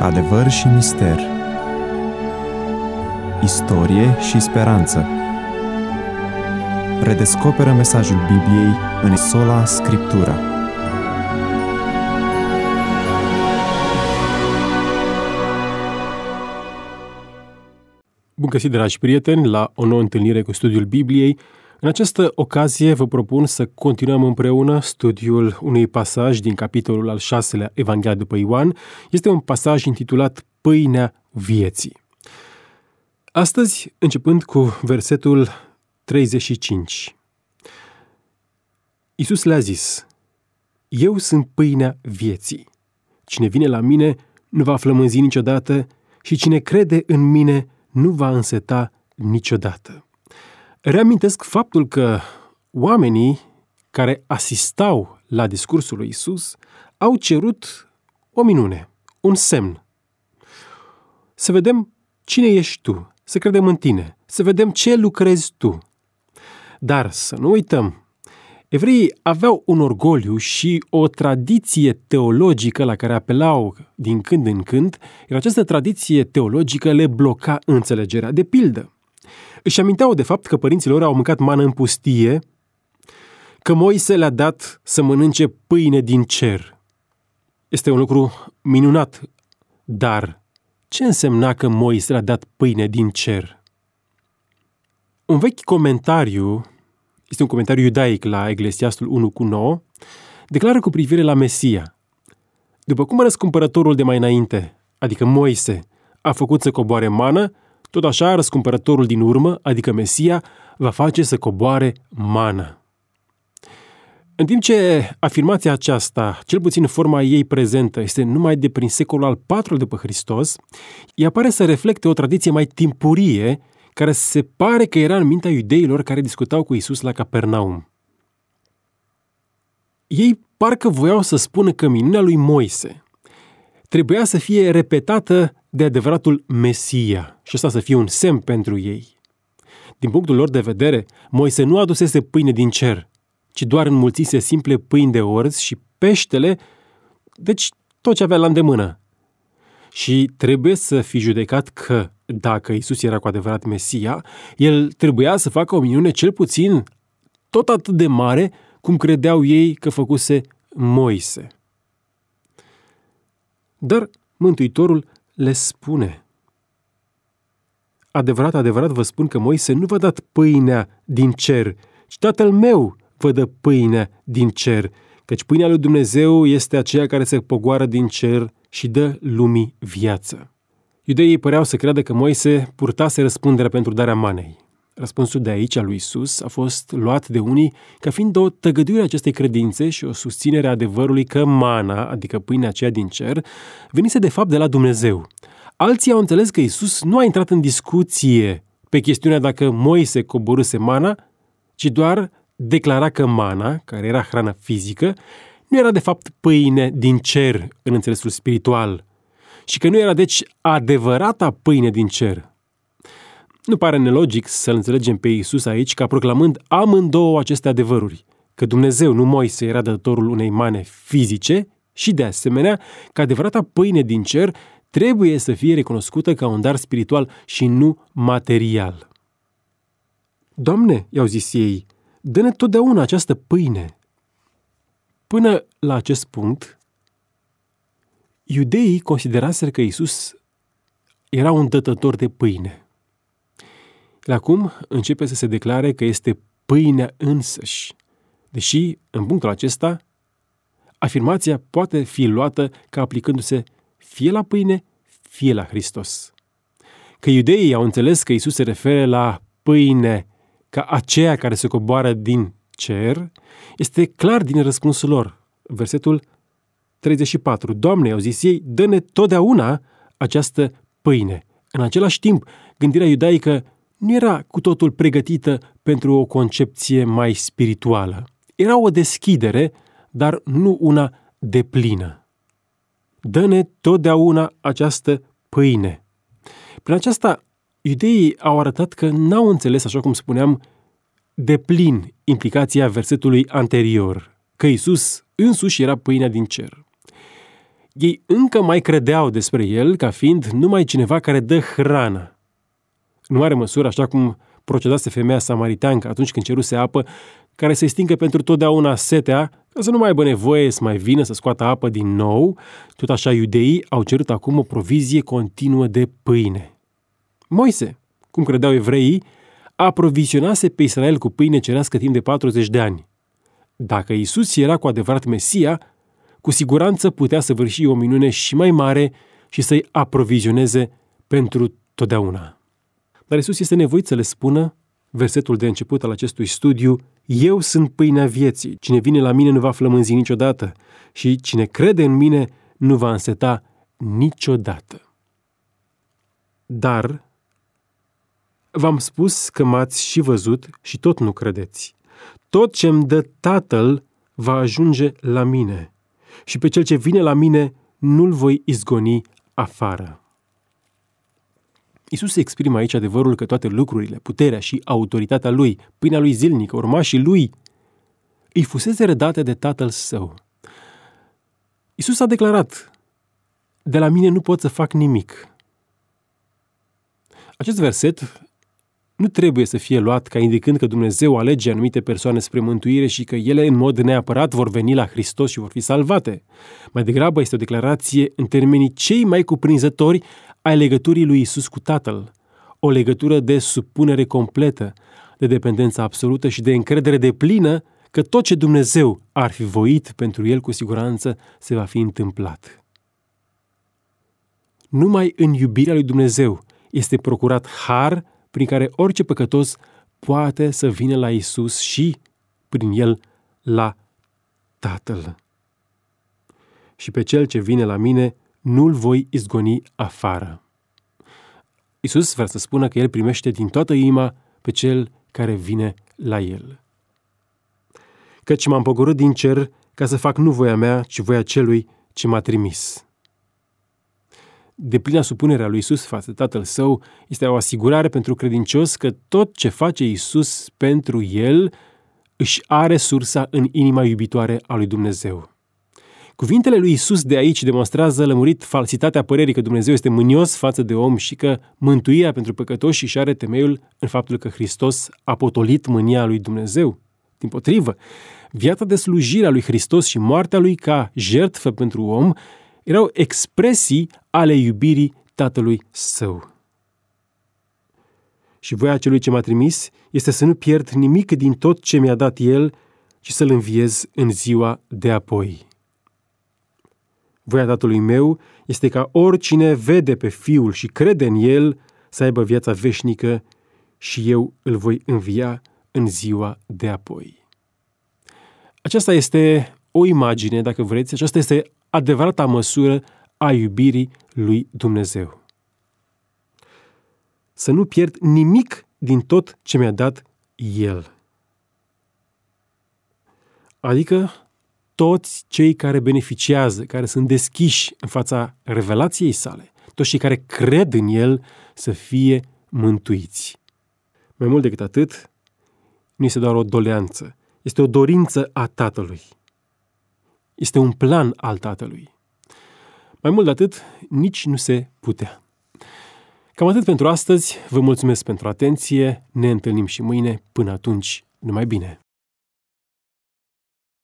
Adevăr și mister, istorie și speranță. Redescoperă mesajul Bibliei în sola Scriptura. Bun găsit, dragi prieteni, la o nouă întâlnire cu studiul Bibliei. În această ocazie vă propun să continuăm împreună studiul unui pasaj din capitolul al 6-lea Evanghelia după Ioan. Este un pasaj intitulat Pâinea vieții. Astăzi, începând cu versetul 35. Iisus le-a zis: Eu sunt pâinea vieții. Cine vine la mine nu va flămânzi niciodată și cine crede în mine nu va înseta niciodată. Reamintesc faptul că oamenii care asistau la discursul lui Iisus au cerut o minune, un semn. Să vedem cine ești tu, să credem în tine, să vedem ce lucrezi tu. Dar să nu uităm, evreii aveau un orgoliu și o tradiție teologică la care apelau din când în când, iar această tradiție teologică le bloca înțelegerea. De pildă, își aminteau de fapt că părinții lor au mâncat mană în pustie, că Moise le-a dat să mănânce pâine din cer. Este un lucru minunat, dar ce însemna că Moise le-a dat pâine din cer? Un vechi comentariu, este un comentariu iudaic la Eclesiastul 1:9, declară cu privire la Mesia: după cum răscumpărătorul de mai înainte, adică Moise, a făcut să coboare mană, tot așa răscumpărătorul din urmă, adică Mesia, va face să coboare mană. În timp ce afirmația aceasta, cel puțin în forma ei prezentă, este numai de prin secolul al IV după Hristos, ea pare să reflecte o tradiție mai timpurie, care se pare că era în mintea iudeilor care discutau cu Iisus la Capernaum. Ei parcă voiau să spună că minunea lui Moise trebuia să fie repetată de adevăratul Mesia și asta să fie un semn pentru ei. Din punctul lor de vedere, Moise nu adusese pâine din cer, ci doar înmulțise simple pâini de orz și peștele, deci tot ce avea la îndemână. Și trebuie să fi judecat că, dacă Iisus era cu adevărat Mesia, el trebuia să facă o minune cel puțin tot atât de mare cum credeau ei că făcuse Moise. Dar Mântuitorul le spune: adevărat, adevărat vă spun că Moise nu v-a dat pâinea din cer, ci Tatăl meu vă dă pâinea din cer, căci pâinea lui Dumnezeu este aceea care se pogoară din cer și dă lumii viață. Iudeii păreau să creadă că Moise purtase răspunderea pentru darea manei. Răspunsul de aici al lui Iisus a fost luat de unii ca fiind o tăgăduire a acestei credințe și o susținere a adevărului că mana, adică pâinea aceea din cer, venise de fapt de la Dumnezeu. Alții au înțeles că Iisus nu a intrat în discuție pe chestiunea dacă Moise coborâse mana, ci doar declara că mana, care era hrană fizică, nu era de fapt pâine din cer în înțelesul spiritual și că nu era deci adevărata pâine din cer. Nu pare nelogic să-L înțelegem pe Iisus aici ca proclamând amândouă aceste adevăruri, că Dumnezeu, nu Moise, era dătătorul unei mane fizice și, de asemenea, că adevărata pâine din cer trebuie să fie recunoscută ca un dar spiritual și nu material. Doamne, i-au zis ei, dă-ne totdeauna această pâine. Până la acest punct, iudeii consideraseră că Iisus era un dătător de pâine. Acum începe să se declare că este pâinea însăși, deși, în punctul acesta, afirmația poate fi luată ca aplicându-se fie la pâine, fie la Hristos. Că iudeii au înțeles că Iisus se referă la pâine ca aceea care se coboară din cer, este clar din răspunsul lor. Versetul 34. Doamne, au zis ei, dă-ne totdeauna această pâine. În același timp, gândirea iudaică nu era cu totul pregătită pentru o concepție mai spirituală. Era o deschidere, dar nu una deplină. Dă-ne totdeauna această pâine. Prin aceasta, iudeii au arătat că n-au înțeles, așa cum spuneam, deplin implicația versetului anterior, că Iisus însuși era pâinea din cer. ei încă mai credeau despre el ca fiind numai cineva care dă hrană. În mare măsură, așa cum procedase femeia samariteancă atunci când ceruse apă, care să-i stingă pentru totdeauna setea, ca să nu mai aibă nevoie să mai vină să scoată apă din nou, tot așa iudeii au cerut acum o provizie continuă de pâine. Moise, cum credeau evreii, aprovizionase pe Israel cu pâine cerească timp de 40 de ani. Dacă Iisus era cu adevărat Mesia, cu siguranță putea săvârși o minune și mai mare și să-i aprovizioneze pentru totdeauna. Dar Iisus este nevoit să le spună, versetul de început al acestui studiu, eu sunt pâinea vieții, cine vine la mine nu va flămânzi niciodată și cine crede în mine nu va înseta niciodată. Dar v-am spus că m-ați și văzut și tot nu credeți. Tot ce-mi dă Tatăl va ajunge la mine și pe cel ce vine la mine nu-l voi izgoni afară. Iisus se exprimă aici adevărul că toate lucrurile, puterea și autoritatea Lui, pâinea Lui zilnică, urmașii Lui, îi fusese redate de Tatăl Său. Iisus a declarat, de la mine nu pot să fac nimic. Acest verset nu trebuie să fie luat ca indicând că Dumnezeu alege anumite persoane spre mântuire și că ele în mod neapărat vor veni la Hristos și vor fi salvate. Mai degrabă este o declarație în termenii cei mai cuprinzători ai legăturii lui Iisus cu Tatăl, o legătură de supunere completă, de dependență absolută și de încredere deplină că tot ce Dumnezeu ar fi voit pentru el cu siguranță se va fi întâmplat. Numai în iubirea lui Dumnezeu este procurat har prin care orice păcătos poate să vină la Iisus și, prin el, la Tatăl. Și pe cel ce vine la mine nu-l voi izgoni afară. Iisus vrea să spună că el primește din toată inima pe cel care vine la el. Căci m-am pogorât din cer ca să fac nu voia mea, ci voia celui ce m-a trimis. Deplina supunerea lui Iisus față de Tatăl Său este o asigurare pentru credincios că tot ce face Iisus pentru el își are sursa în inima iubitoare a lui Dumnezeu. Cuvintele lui Iisus de aici demonstrează lămurit falsitatea părerii că Dumnezeu este mânios față de om și că mântuirea pentru păcătoși își are temeiul în faptul că Hristos a potolit mânia lui Dumnezeu. Dimpotrivă, viața de slujire a lui Hristos și moartea lui ca jertfă pentru om erau expresii ale iubirii Tatălui Său. Și voia celui ce m-a trimis este să nu pierd nimic din tot ce mi-a dat El, ci să-L înviez în ziua de apoi. Voia Tatălui meu este ca oricine vede pe Fiul și crede în El să aibă viața veșnică și eu îl voi învia în ziua de apoi. Aceasta este o imagine, dacă vreți, aceasta este adevărata măsură a iubirii lui Dumnezeu. Să nu pierd nimic din tot ce mi-a dat El. Adică toți cei care beneficiază, care sunt deschiși în fața revelației sale, toți cei care cred în El să fie mântuiți. Mai mult decât atât, nu este doar o doleanță, este o dorință a Tatălui. Este un plan al Tatălui. Mai mult de atât, nici nu se putea. Cam atât pentru astăzi, vă mulțumesc pentru atenție, ne întâlnim și mâine, până atunci, numai bine!